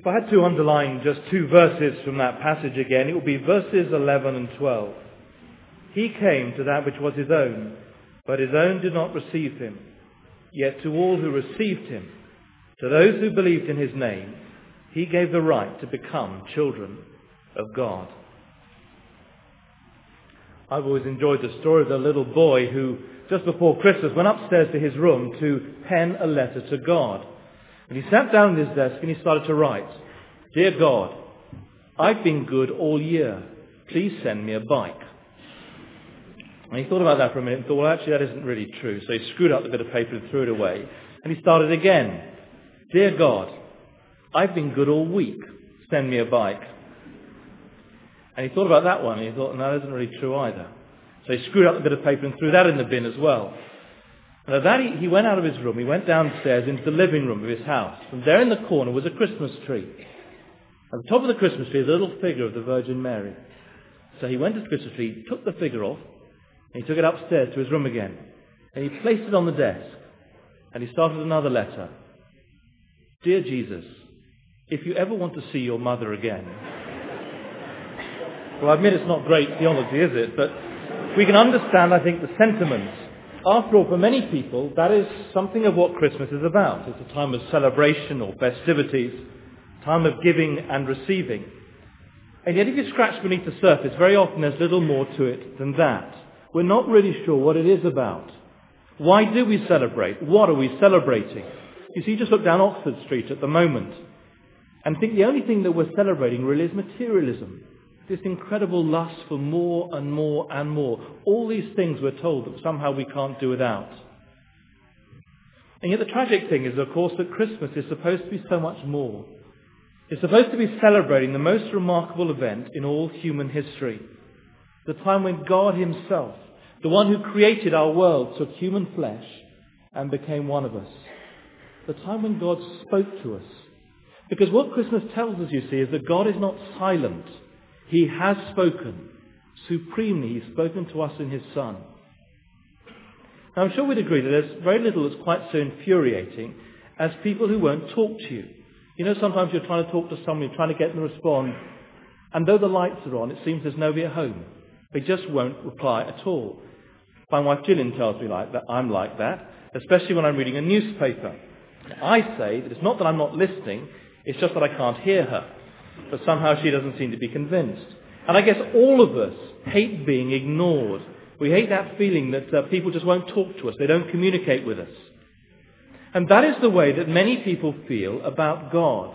If I had to underline just two verses from that passage again, it would be verses 11 and 12. He came to that which was his own, but his own did not receive him. Yet to all who received him, to those who believed in his name, he gave the right to become children of God. I've always enjoyed the story of the little boy who, just before Christmas, went upstairs to his room to pen a letter to God. And he sat down at his desk and he started to write, "Dear God, I've been good all year. Please send me a bike." And he thought about that for a minute and thought, well, actually, that isn't really true. So he screwed up the bit of paper and threw it away. And he started again. "Dear God, I've been good all week. Send me a bike." And he thought about that one and he thought, no, that isn't really true either. So he screwed up the bit of paper and threw that in the bin as well. And at that he went out of his room. He went downstairs into the living room of his house. And there in the corner was a Christmas tree. At the top of the Christmas tree is a little figure of the Virgin Mary. So he went to the Christmas tree, took the figure off, and he took it upstairs to his room again. And he placed it on the desk. And he started another letter. "Dear Jesus, if you ever want to see your mother again..." Well, I admit it's not great theology, is it? But we can understand, I think, the sentiments. After all, for many people, that is something of what Christmas is about. It's a time of celebration or festivities, time of giving and receiving. And yet if you scratch beneath the surface, very often there's little more to it than that. We're not really sure what it is about. Why do we celebrate? What are we celebrating? You see, just look down Oxford Street at the moment and think the only thing that we're celebrating really is materialism. This incredible lust for more and more and more. All these things we're told that somehow we can't do without. And yet the tragic thing is, of course, that Christmas is supposed to be so much more. It's supposed to be celebrating the most remarkable event in all human history. The time when God himself, the one who created our world, took human flesh and became one of us. The time when God spoke to us. Because what Christmas tells us, you see, is that God is not silent. He has spoken. Supremely, he's spoken to us in his Son. Now, I'm sure we'd agree that there's very little that's quite so infuriating as people who won't talk to you. You know, sometimes you're trying to talk to someone, you're trying to get them to respond, and though the lights are on, it seems there's nobody at home. They just won't reply at all. My wife Gillian tells me like that. I'm like that, especially when I'm reading a newspaper. I say that it's not that I'm not listening, it's just that I can't hear her. But somehow she doesn't seem to be convinced. And I guess all of us hate being ignored. We hate that feeling that people just won't talk to us. They don't communicate with us. And that is the way that many people feel about God.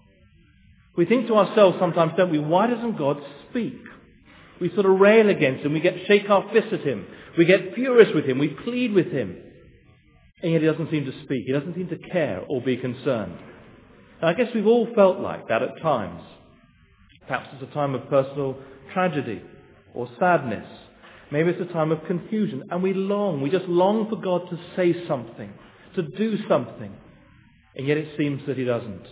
We think to ourselves sometimes, don't we, why doesn't God speak? We sort of rail against him. We shake our fists at him. We get furious with him. We plead with him. And yet he doesn't seem to speak. He doesn't seem to care or be concerned. And I guess we've all felt like that at times. Perhaps it's a time of personal tragedy or sadness. Maybe it's a time of confusion. And we just long for God to say something, to do something. And yet it seems that he doesn't.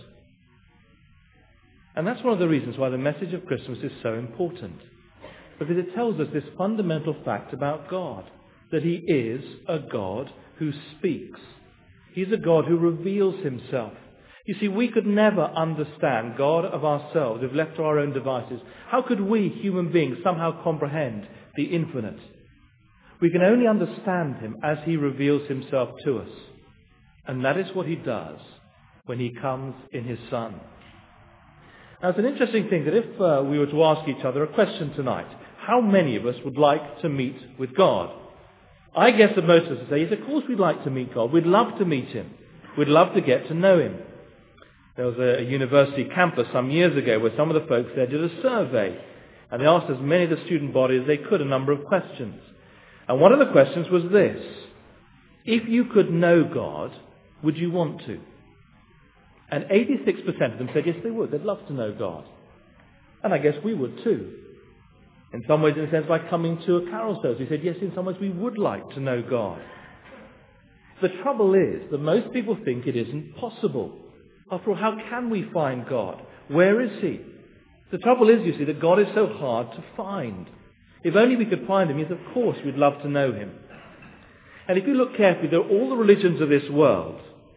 And that's one of the reasons why the message of Christmas is so important. Because it tells us this fundamental fact about God. That he is a God who speaks. He's a God who reveals himself. You see, we could never understand God of ourselves if left to our own devices. How could we, human beings, somehow comprehend the infinite? We can only understand him as he reveals himself to us. And that is what he does when he comes in his Son. Now, it's an interesting thing that if we were to ask each other a question tonight, how many of us would like to meet with God? I guess that most of us would say, yes, of course we'd like to meet God. We'd love to meet him. We'd love to get to know him. There was a university campus some years ago where some of the folks there did a survey. And they asked as many of the student body as they could a number of questions. And one of the questions was this: if you could know God, would you want to? And 86% of them said yes, they would. They'd love to know God. And I guess we would too. In some ways, in a sense, by coming to a carol service, we said yes, in some ways we would like to know God. The trouble is that most people think it isn't possible. After all, how can we find God? Where is he? The trouble is, you see, that God is so hard to find. If only we could find him, yes, of course we'd love to know him. And if you look carefully, there are all the religions of this world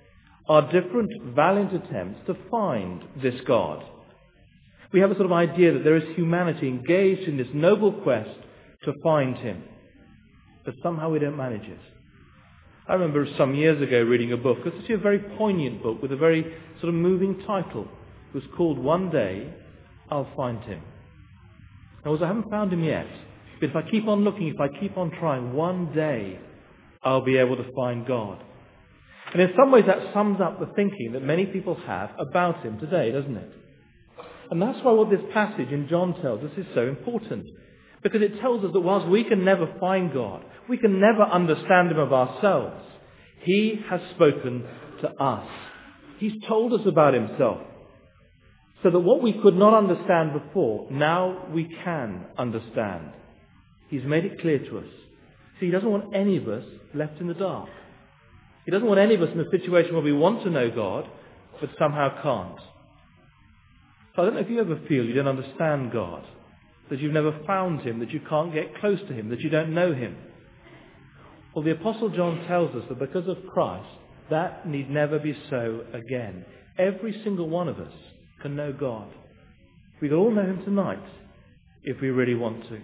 are different valiant attempts to find this God. We have a sort of idea that there is humanity engaged in this noble quest to find him, but somehow we don't manage it. I remember some years ago reading a book. It's actually a very poignant book with a very sort of moving title. It was called One Day I'll Find Him. Now, I haven't found him yet, but if I keep on looking, if I keep on trying, one day I'll be able to find God. And in some ways that sums up the thinking that many people have about him today, doesn't it? And that's why what this passage in John tells us is so important. Because it tells us that whilst we can never find God, we can never understand him of ourselves, he has spoken to us. He's told us about himself. So that what we could not understand before, now we can understand. He's made it clear to us. See, he doesn't want any of us left in the dark. He doesn't want any of us in a situation where we want to know God, but somehow can't. So I don't know if you ever feel you don't understand God, that you've never found him, that you can't get close to him, that you don't know him. Well, the Apostle John tells us that because of Christ, that need never be so again. Every single one of us can know God. We can all know him tonight if we really want to.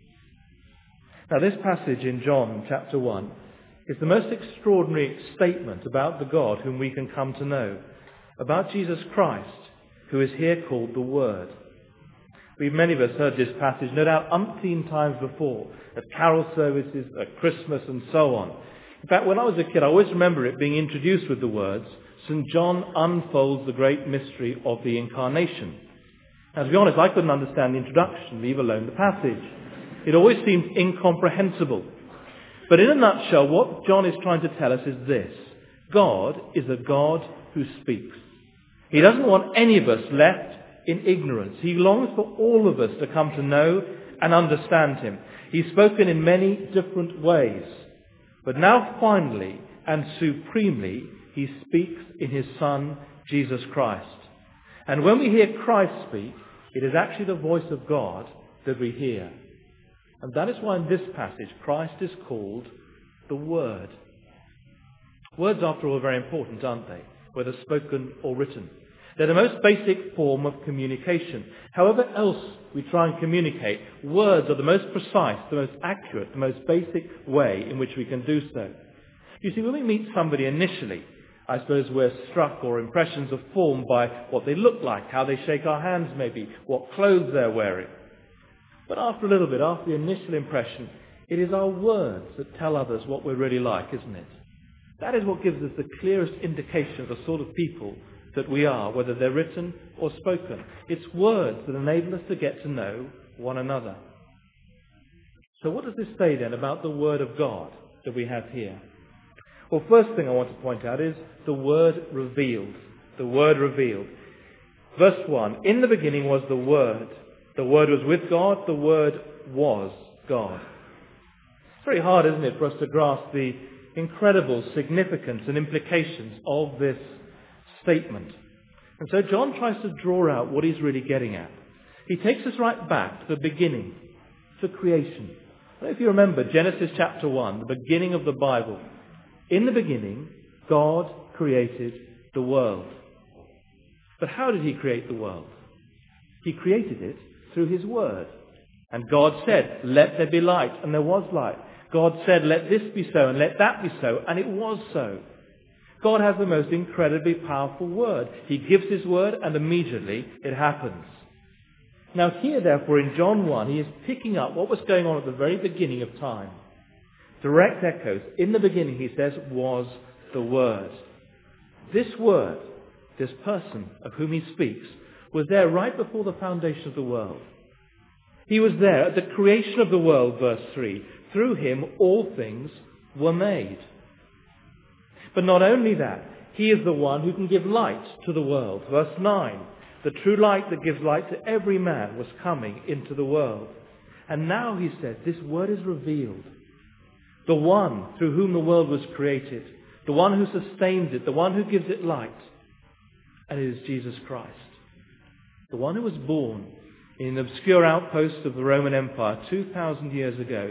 Now, this passage in John chapter 1 is the most extraordinary statement about the God whom we can come to know, about Jesus Christ, who is here called the Word. Many of us heard this passage, no doubt, umpteen times before, at carol services, at Christmas, and so on. In fact, when I was a kid, I always remember it being introduced with the words, St. John unfolds the great mystery of the Incarnation. Now, to be honest, I couldn't understand the introduction, leave alone the passage. It always seemed incomprehensible. But in a nutshell, what John is trying to tell us is this. God is a God who speaks. He doesn't want any of us left in ignorance. He longs for all of us to come to know and understand him. He's spoken in many different ways. But now finally and supremely, he speaks in his Son, Jesus Christ. And when we hear Christ speak, it is actually the voice of God that we hear. And that is why in this passage, Christ is called the Word. Words, after all, are very important, aren't they? Whether spoken or written. They're the most basic form of communication. However else we try and communicate, words are the most precise, the most accurate, the most basic way in which we can do so. You see, when we meet somebody initially, I suppose we're struck, or impressions are formed by what they look like, how they shake our hands maybe, what clothes they're wearing. But after a little bit, after the initial impression, it is our words that tell others what we're really like, isn't it? That is what gives us the clearest indication of the sort of people that we are, whether they're written or spoken. It's words that enable us to get to know one another. So what does this say then about the Word of God that we have here? Well, first thing I want to point out is the word revealed. The word revealed. Verse 1, in the beginning was the Word. The Word was with God. The Word was God. It's very hard, isn't it, for us to grasp the incredible significance and implications of this statement. And so John tries to draw out what he's really getting at. He takes us right back to the beginning, to creation. I don't know if you remember Genesis chapter 1, the beginning of the Bible. In the beginning, God created the world. But how did he create the world? He created it through his word. And God said, let there be light, and there was light. God said, let this be so, and let that be so, and it was so. God has the most incredibly powerful word. He gives his word, and immediately it happens. Now here, therefore, in John 1, he is picking up what was going on at the very beginning of time. Direct echoes. In the beginning, he says, was the Word. This Word, this person of whom he speaks, was there right before the foundation of the world. He was there at the creation of the world, verse 3. Through him all things were made. But not only that, he is the one who can give light to the world. Verse 9. The true light that gives light to every man was coming into the world. And now, he says, this Word is revealed. The one through whom the world was created, the one who sustains it, the one who gives it light, and it is Jesus Christ. The one who was born in an obscure outpost of the Roman Empire 2,000 years ago.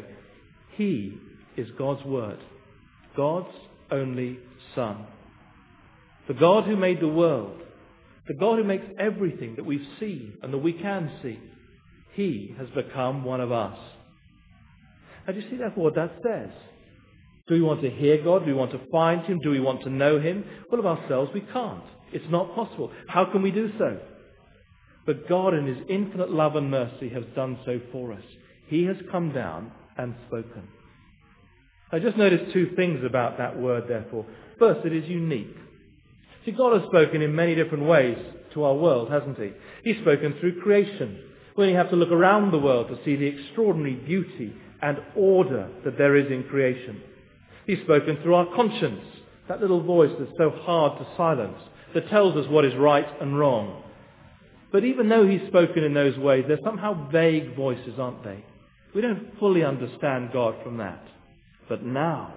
He is God's Word, God's only Son. The God who made the world, the God who makes everything that we've seen and that we can see, he has become one of us. And you see therefore what that says? Do we want to hear God? Do we want to find him? Do we want to know him? Well, of ourselves we can't. It's not possible. How can we do so? But God in his infinite love and mercy has done so for us. He has come down and spoken. I just noticed two things about that word, therefore. First, it is unique. See, God has spoken in many different ways to our world, hasn't he? He's spoken through creation. We only have to look around the world to see the extraordinary beauty and order that there is in creation. He's spoken through our conscience, that little voice that's so hard to silence, that tells us what is right and wrong. But even though he's spoken in those ways, they're somehow vague voices, aren't they? We don't fully understand God from that. But now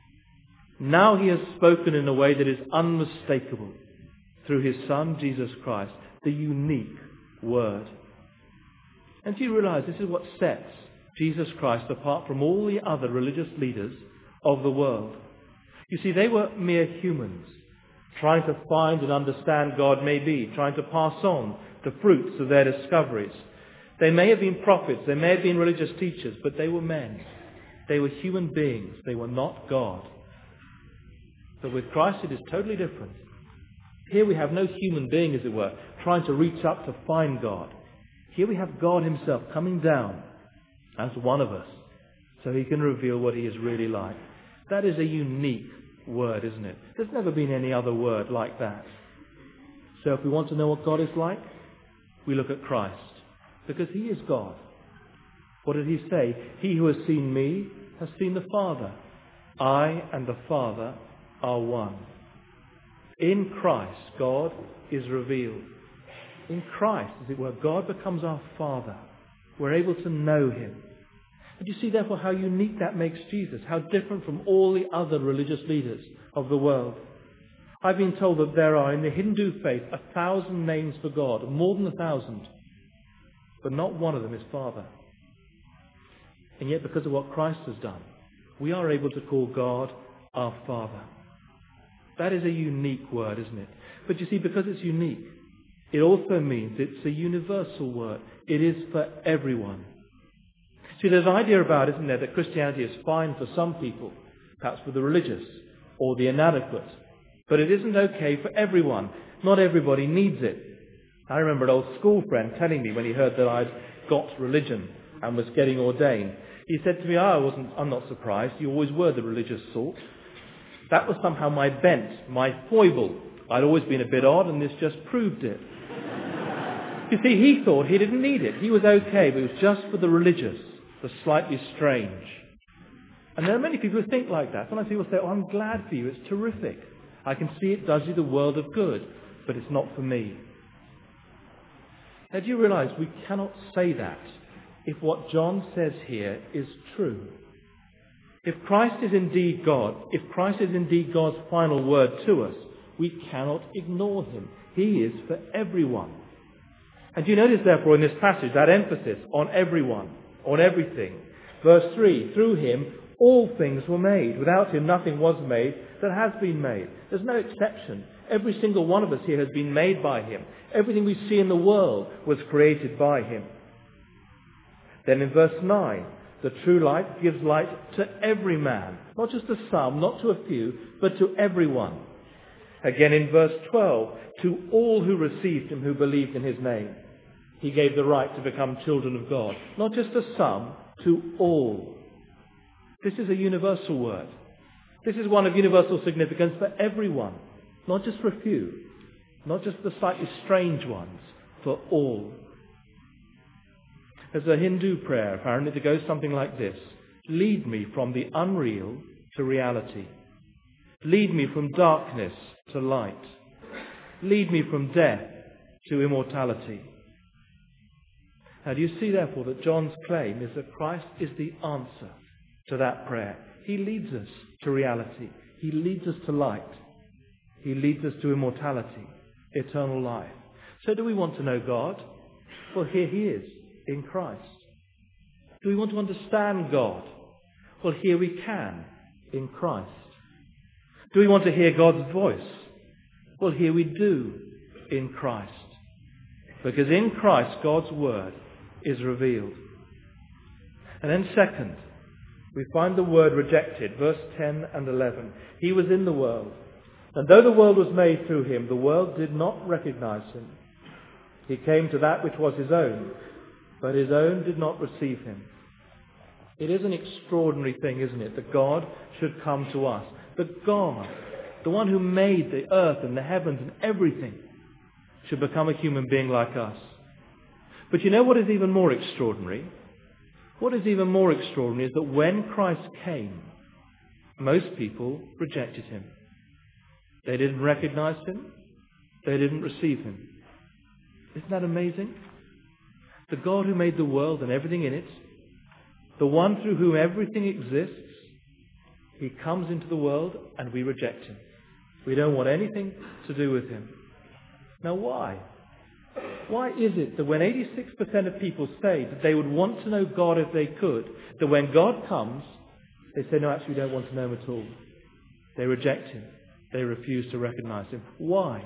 he has spoken in a way that is unmistakable through his Son, Jesus Christ, the unique Word. And do you realize this is what sets Jesus Christ apart from all the other religious leaders of the world? You see, they were mere humans, trying to find and understand God maybe, trying to pass on the fruits of their discoveries. They may have been prophets, they may have been religious teachers, but they were men. They were human beings. They were not God. But with Christ it is totally different. Here we have no human being, as it were, trying to reach up to find God. Here we have God himself coming down as one of us so he can reveal what he is really like. That is a unique word, isn't it? There's never been any other word like that. So if we want to know what God is like, we look at Christ, because he is God. What did he say? He who has seen me has seen the Father. I and the Father are one. In Christ, God is revealed. In Christ, as it were, God becomes our Father. We're able to know him. And you see, therefore, how unique that makes Jesus, how different from all the other religious leaders of the world. I've been told that there are, in the Hindu faith, 1,000 names for God, more than 1,000. But not one of them is Father. And yet, because of what Christ has done, we are able to call God our Father. That is a unique word, isn't it? But you see, because it's unique, it also means it's a universal word. It is for everyone. See, there's an idea about, isn't there, that Christianity is fine for some people, perhaps for the religious or the inadequate. But it isn't okay for everyone. Not everybody needs it. I remember an old school friend telling me when he heard that I'd got religion and was getting ordained. He said to me, I'm not surprised. You always were the religious sort. That was somehow my bent, my foible. I'd always been a bit odd, and this just proved it. You see, he thought he didn't need it. He was okay, but it was just for the religious, the slightly strange. And there are many people who think like that. Sometimes people say, I'm glad for you. It's terrific. I can see it does you the world of good, but it's not for me. Now, do you realize we cannot say that if what John says here is true? If Christ is indeed God, if Christ is indeed God's final word to us, we cannot ignore him. He is for everyone. And you notice, therefore, in this passage, that emphasis on everyone, on everything. Verse 3, through him all things were made. Without him nothing was made that has been made. There's no exception. Every single one of us here has been made by him. Everything we see in the world was created by him. Then in verse 9, the true light gives light to every man, not just to some, not to a few, but to everyone. Again in verse 12, to all who received him, who believed in his name, he gave the right to become children of God. Not just to some, to all. This is a universal word. This is one of universal significance for everyone, not just for a few, not just the slightly strange ones, for all. There's a Hindu prayer, apparently, that goes something like this. Lead me from the unreal to reality. Lead me from darkness to light. Lead me from death to immortality. Now, do you see, therefore, that John's claim is that Christ is the answer to that prayer? He leads us to reality. He leads us to light. He leads us to immortality, eternal life. So do we want to know God? Well, here he is in Christ. Do we want to understand God? Well, here we can in Christ. Do we want to hear God's voice? Well, here we do, in Christ. Because in Christ, God's word is revealed. And then second, we find the word rejected, verse 10 and 11. He was in the world, and though the world was made through him, the world did not recognize him. He came to that which was his own, but his own did not receive him. It is an extraordinary thing, isn't it, that God should come to us. That God, the one who made the earth and the heavens and everything, should become a human being like us. But you know what is even more extraordinary? What is even more extraordinary is that when Christ came, most people rejected him. They didn't recognize him. They didn't receive him. Isn't that amazing? The God who made the world and everything in it, the one through whom everything exists, he comes into the world and we reject him. We don't want anything to do with him. Now why? Why is it that when 86% of people say that they would want to know God if they could, that when God comes, they say, no, actually we don't want to know him at all. They reject him. They refuse to recognize him. Why?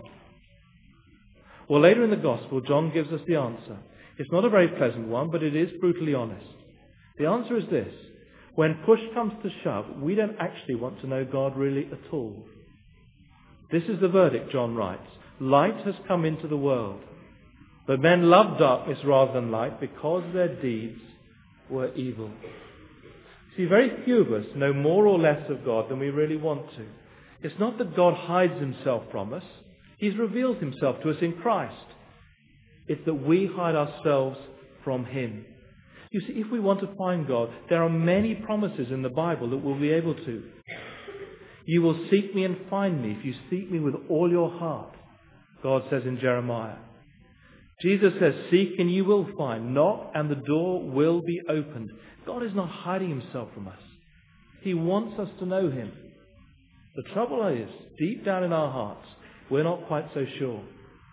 Well, later in the Gospel, John gives us the answer. It's not a very pleasant one, but it is brutally honest. The answer is this. When push comes to shove, we don't actually want to know God really at all. This is the verdict John writes. Light has come into the world, but men love darkness rather than light because their deeds were evil. See, very few of us know more or less of God than we really want to. It's not that God hides himself from us. He's revealed himself to us in Christ. It's that we hide ourselves from him. You see, if we want to find God, there are many promises in the Bible that we'll be able to. You will seek me and find me if you seek me with all your heart, God says in Jeremiah. Jesus says, seek and you will find. Knock and the door will be opened. God is not hiding himself from us. He wants us to know him. The trouble is, deep down in our hearts, we're not quite so sure.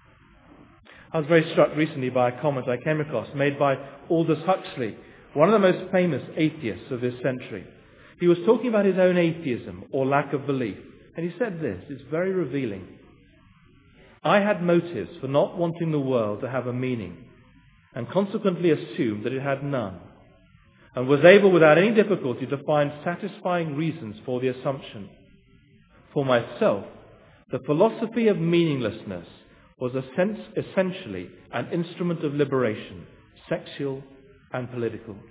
I was very struck recently by a comment I came across made by Aldous Huxley, one of the most famous atheists of this century. He was talking about his own atheism or lack of belief. And he said this, it's very revealing. I had motives for not wanting the world to have a meaning and consequently assumed that it had none, and was able without any difficulty to find satisfying reasons for the assumption. For myself, the philosophy of meaninglessness was essentially an instrument of liberation, sexual and political. Do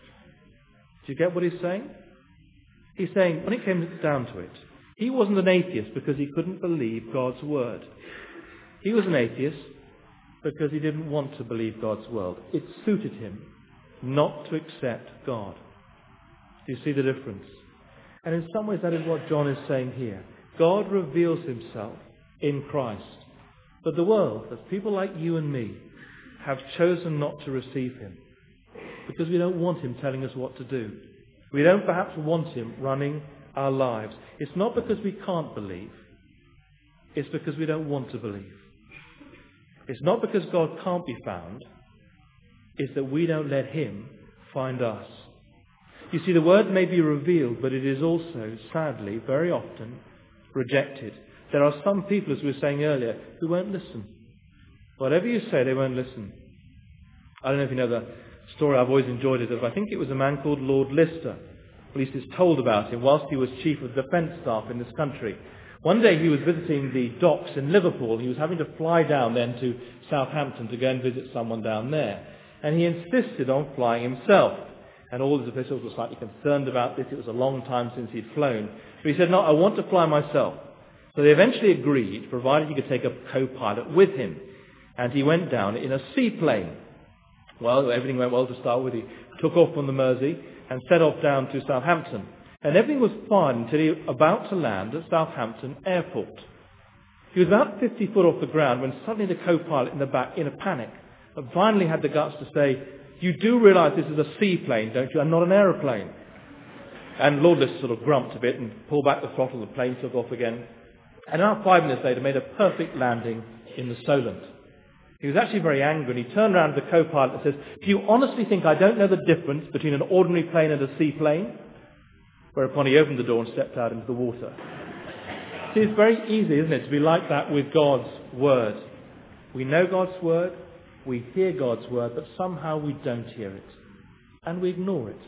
you get what he's saying? He's saying, when it came down to it, he wasn't an atheist because he couldn't believe God's word. He was an atheist because he didn't want to believe God's word. It suited him not to accept God. Do you see the difference? And in some ways that is what John is saying here. God reveals himself in Christ. But the world, as people like you and me, have chosen not to receive him because we don't want him telling us what to do. We don't perhaps want him running our lives. It's not because we can't believe. It's because we don't want to believe. It's not because God can't be found. It's that we don't let him find us. You see, the word may be revealed, but it is also, sadly, very often rejected. There are some people, as we were saying earlier, who won't listen. Whatever you say, they won't listen. I don't know if you know the story, I've always enjoyed it, of I think it was a man called Lord Lister. At least it's told about him whilst he was Chief of Defence Staff in this country. One day he was visiting the docks in Liverpool. He was having to fly down then to Southampton to go and visit someone down there. And he insisted on flying himself. And all his officials were slightly concerned about this. It was a long time since he'd flown. But he said, no, I want to fly myself. So they eventually agreed, provided he could take a co-pilot with him. And he went down in a seaplane. Well, everything went well to start with. He took off from the Mersey and set off down to Southampton. And everything was fine until he was about to land at Southampton Airport. He was about 50 foot off the ground when suddenly the co-pilot in the back, in a panic, finally had the guts to say, you do realise this is a seaplane, don't you, and not an aeroplane? And Lord Lister sort of grumped a bit and pulled back the throttle. The plane took off again. And about 5 minutes later made a perfect landing in the Solent. He was actually very angry, and he turned around to the co-pilot and says, do you honestly think I don't know the difference between an ordinary plane and a seaplane? Whereupon he opened the door and stepped out into the water. See, it's very easy, isn't it, to be like that with God's Word. We know God's Word, we hear God's Word, but somehow we don't hear it. And we ignore it.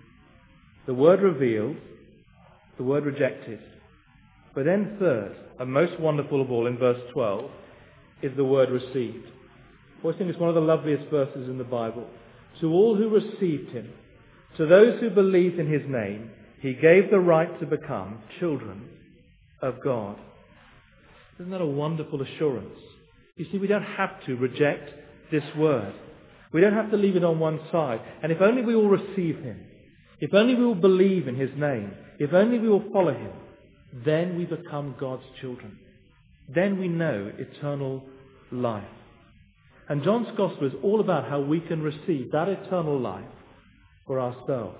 The Word revealed, the Word rejected. But then third, and most wonderful of all in verse 12, is the Word received. I think it's one of the loveliest verses in the Bible. To all who received him, to those who believed in his name, he gave the right to become children of God. Isn't that a wonderful assurance? You see, we don't have to reject this word. We don't have to leave it on one side. And if only we will receive him, if only we will believe in his name, if only we will follow him, then we become God's children. Then we know eternal life. And John's Gospel is all about how we can receive that eternal life for ourselves.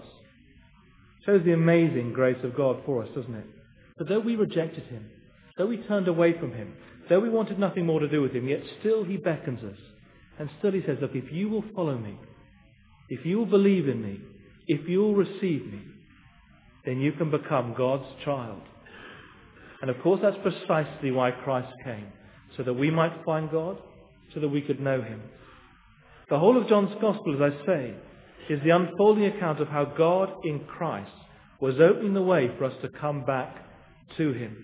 It shows the amazing grace of God for us, doesn't it? That though we rejected him, though we turned away from him, though we wanted nothing more to do with him, yet still he beckons us. And still he says, look, if you will follow me, if you will believe in me, if you will receive me, then you can become God's child. And of course that's precisely why Christ came, so that we might find God, so that we could know him. The whole of John's Gospel, as I say, is the unfolding account of how God in Christ was opening the way for us to come back to him.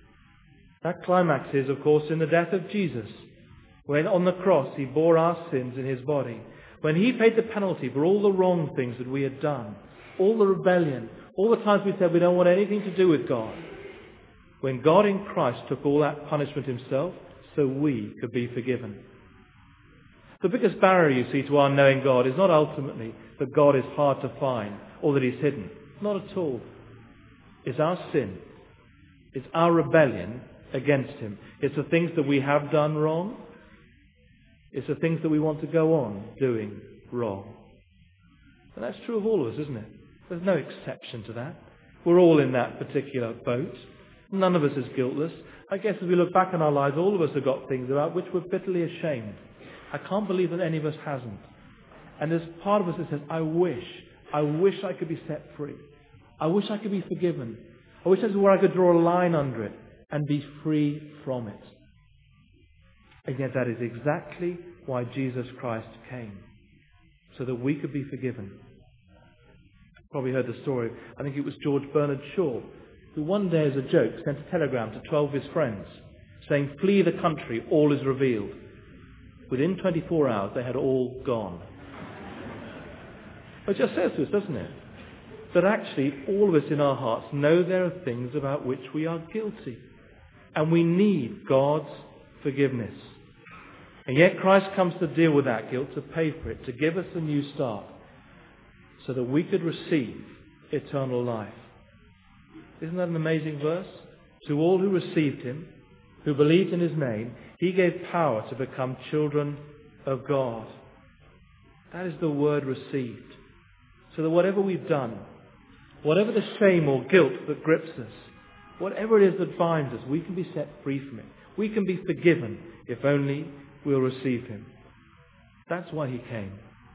That climax is, of course, in the death of Jesus, when on the cross he bore our sins in his body, when he paid the penalty for all the wrong things that we had done, all the rebellion, all the times we said we don't want anything to do with God. When God in Christ took all that punishment himself, so we could be forgiven. The biggest barrier, you see, to our knowing God is not ultimately that God is hard to find or that he's hidden. Not at all. It's our sin. It's our rebellion against him. It's the things that we have done wrong. It's the things that we want to go on doing wrong. And that's true of all of us, isn't it? There's no exception to that. We're all in that particular boat. None of us is guiltless. I guess as we look back on our lives, all of us have got things about which we're bitterly ashamed. I can't believe that any of us hasn't. And there's part of us that says, I wish I could be set free. I wish I could be forgiven. I wish this is where I could draw a line under it and be free from it. And yet that is exactly why Jesus Christ came, so that we could be forgiven. You've probably heard the story. I think it was George Bernard Shaw, who one day as a joke sent a telegram to 12 of his friends saying, flee the country, all is revealed. Within 24 hours they had all gone. It just says to us, doesn't it? That actually all of us in our hearts know there are things about which we are guilty. And we need God's forgiveness. And yet Christ comes to deal with that guilt, to pay for it, to give us a new start, so that we could receive eternal life. Isn't that an amazing verse? To all who received him, who believed in his name, he gave power to become children of God. That is the word received. So that whatever we've done, whatever the shame or guilt that grips us, whatever it is that binds us, we can be set free from it. We can be forgiven if only we'll receive him. That's why he came.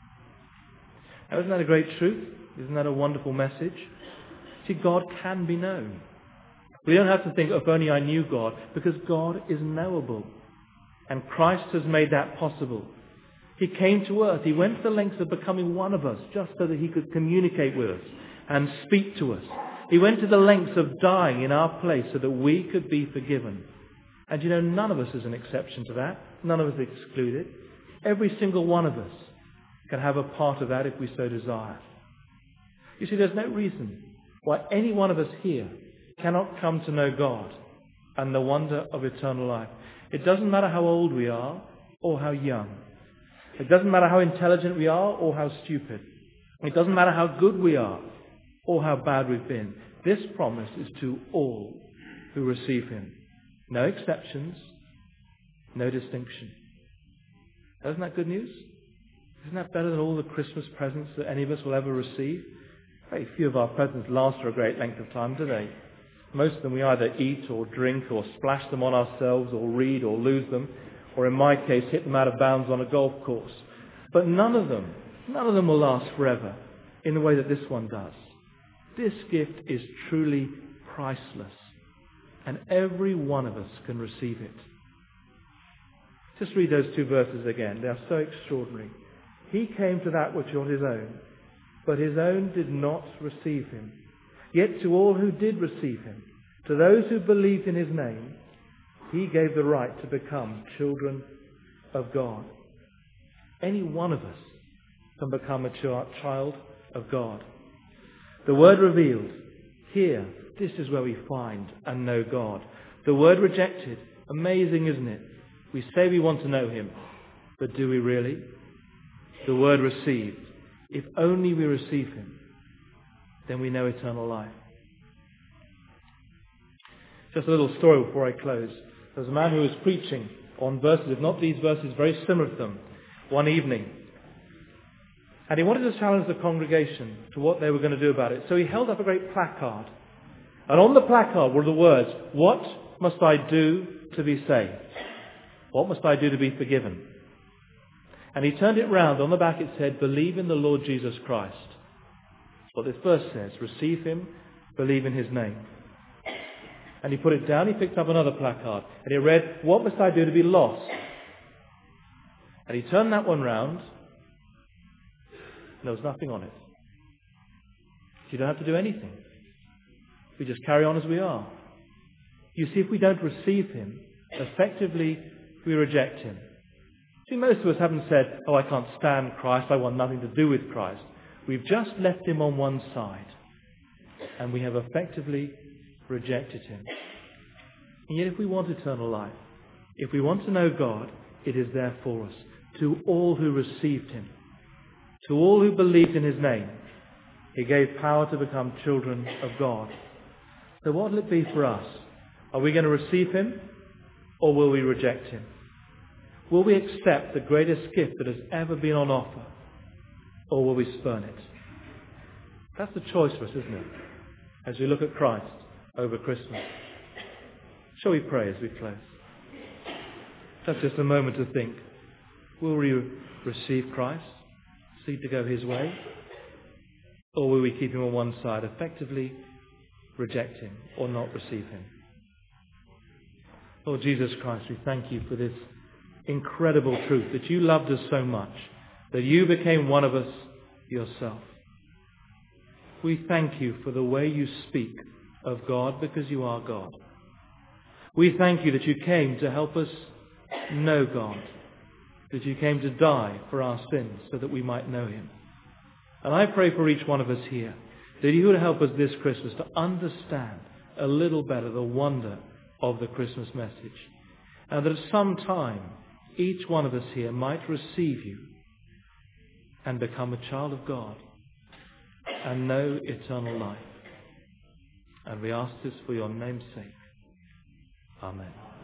Now, isn't that a great truth? Isn't that a wonderful message? See, God can be known. We don't have to think, if only I knew God, because God is knowable. And Christ has made that possible. He came to earth. He went to the lengths of becoming one of us, just so that he could communicate with us and speak to us. He went to the lengths of dying in our place so that we could be forgiven. And you know, none of us is an exception to that. None of us is excluded. Every single one of us can have a part of that if we so desire. You see, there's no reason why any one of us here cannot come to know God and the wonder of eternal life. It doesn't matter how old we are or how young. It doesn't matter how intelligent we are or how stupid. It doesn't matter how good we are or how bad we've been. This promise is to all who receive him. No exceptions, no distinction. Isn't that good news? Isn't that better than all the Christmas presents that any of us will ever receive? Very few of our presents last for a great length of time, do they? Most of them we either eat or drink or splash them on ourselves or read or lose them, or in my case, hit them out of bounds on a golf course. But none of them will last forever in the way that this one does. This gift is truly priceless. And every one of us can receive it. Just read those two verses again. They are so extraordinary. He came to that which was his own, but his own did not receive him. Yet to all who did receive him, to those who believed in his name, he gave the right to become children of God. Any one of us can become a child of God. The word revealed, here, this is where we find and know God. The word rejected, amazing, isn't it? We say we want to know him, but do we really? The word received, if only we receive him, then we know eternal life. Just a little story before I close. There was a man who was preaching on verses, if not these verses, very similar to them, one evening. And he wanted to challenge the congregation to what they were going to do about it. So he held up a great placard. And on the placard were the words, "What must I do to be saved? What must I do to be forgiven?" And he turned it round. On the back it said, "Believe in the Lord Jesus Christ." That's what this verse says. Receive him, believe in his name. And he put it down. He picked up another placard. And he read, "What must I do to be lost?" And he turned that one round. And there was nothing on it. You don't have to do anything. We just carry on as we are. You see, if we don't receive him, effectively we reject him. See, most of us haven't said, "Oh, I can't stand Christ, I want nothing to do with Christ." We've just left him on one side. And we have effectively rejected him. And yet if we want eternal life, if we want to know God, it is there for us. To all who received him, to all who believed in his name, he gave power to become children of God. So what will it be for us? Are we going to receive him, or will we reject him? Will we accept the greatest gift that has ever been on offer, or will we spurn it? That's the choice for us, isn't it? As we look at Christ over Christmas. Shall we pray as we close? That's just a moment to think. Will we receive Christ, seek to go his way, or will we keep him on one side, effectively reject him or not receive him? Lord Jesus Christ, we thank you for this incredible truth that you loved us so much, that you became one of us yourself. We thank you for the way you speak of God, because you are God. We thank you that you came to help us know God, that you came to die for our sins so that we might know him. And I pray for each one of us here that you would help us this Christmas to understand a little better the wonder of the Christmas message, and that at some time each one of us here might receive you and become a child of God and know eternal life. And we ask this for your name's sake. Amen.